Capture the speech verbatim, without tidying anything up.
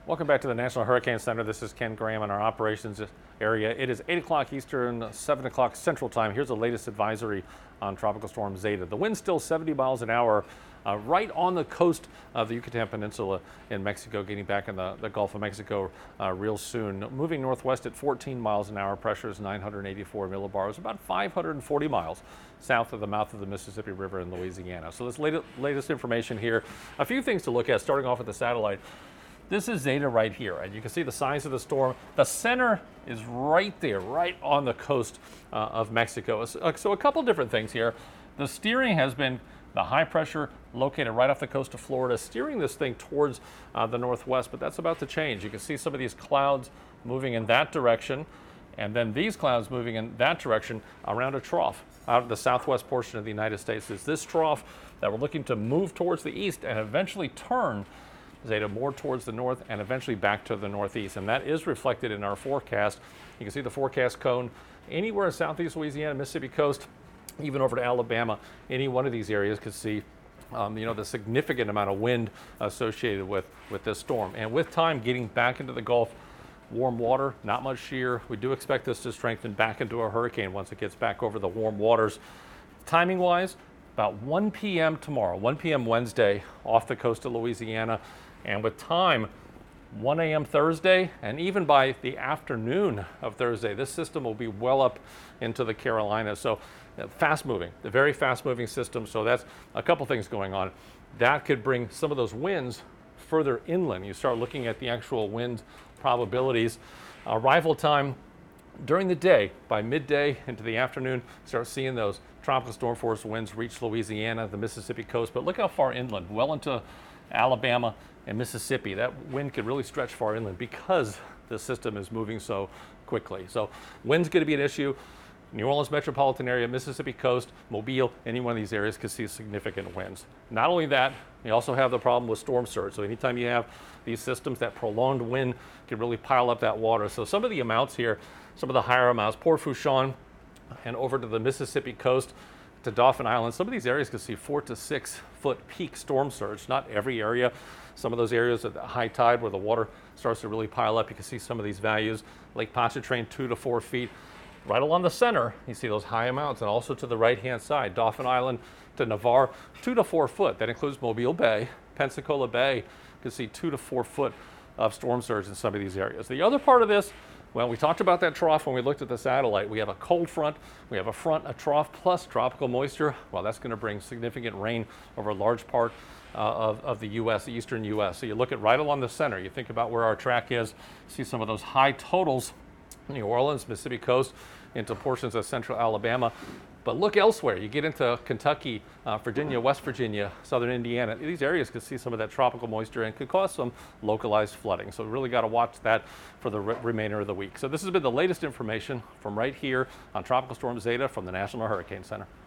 Welcome back to the National Hurricane Center. This is Ken Graham in our operations area. It is eight o'clock Eastern, seven o'clock Central Time. Here's the latest advisory on Tropical Storm Zeta. The wind's still seventy miles an hour uh, right on the coast of the Yucatan Peninsula in Mexico, getting back in the, the Gulf of Mexico uh, real soon. Moving northwest at fourteen miles an hour, pressure is nine hundred eighty-four millibars, about five hundred forty miles south of the mouth of the Mississippi River in Louisiana. So this latest, latest information here, a few things to look at, starting off with the satellite. This is Zeta right here, and you can see the size of the storm. The center is right there, right on the coast uh, of Mexico. So, so a couple different things here. The steering has been the high pressure located right off the coast of Florida, steering this thing towards uh, the northwest, but that's about to change. You can see some of these clouds moving in that direction, and then these clouds moving in that direction around a trough out of the southwest portion of the United States. It's this trough that we're looking to move towards the east and eventually turn Zeta more towards the north and eventually back to the northeast, and that is reflected in our forecast. You can see the forecast cone anywhere in southeast Louisiana, Mississippi coast, even over to Alabama. Any one of these areas could see um, you know, the significant amount of wind associated with, with this storm. And with time getting back into the Gulf, warm water, not much shear. We do expect this to strengthen back into a hurricane once it gets back over the warm waters. Timing-wise, about one p m tomorrow, one p m Wednesday, off the coast of Louisiana. And with time, one a m Thursday, and even by the afternoon of Thursday, this system will be well up into the Carolinas. So uh, fast moving, the very fast moving system. So that's a couple things going on. That could bring some of those winds further inland. You start looking at the actual wind probabilities. Arrival time during the day, by midday into the afternoon, start seeing those tropical storm force winds reach Louisiana, the Mississippi coast. But look how far inland, well into Alabama and Mississippi. That wind could really stretch far inland because the system is moving so quickly. So wind's going to be an issue. New Orleans metropolitan area, Mississippi coast, Mobile, any one of these areas could see significant winds. Not only that, you also have the problem with storm surge. So anytime you have these systems, that prolonged wind can really pile up that water. So some of the amounts here, some of the higher amounts, Port Fourchon and over to the Mississippi coast, to Dauphin Island, some of these areas could see four to six foot peak storm surge. Not every area. Some of those areas at the high tide where the water starts to really pile up, you can see some of these values. Lake Pontchartrain, two to four feet. Right along the center, you see those high amounts, and also to the right-hand side, Dauphin Island to Navarre, two to four foot. That includes Mobile Bay, Pensacola Bay. You can see two to four foot of storm surge in some of these areas. The other part of this, well, we talked about that trough when we looked at the satellite. We have a cold front, we have a front, a trough, plus tropical moisture. Well, that's going to bring significant rain over a large part uh, of, of the U S, the eastern U S. So you look at right along the center, you think about where our track is, see some of those high totals, New Orleans, Mississippi coast, into portions of central Alabama. But look elsewhere. You get into Kentucky, uh, Virginia, West Virginia, southern Indiana. These areas could see some of that tropical moisture and could cause some localized flooding. So we really got to watch that for the re remainder of the week. So this has been the latest information from right here on Tropical Storm Zeta from the National Hurricane Center.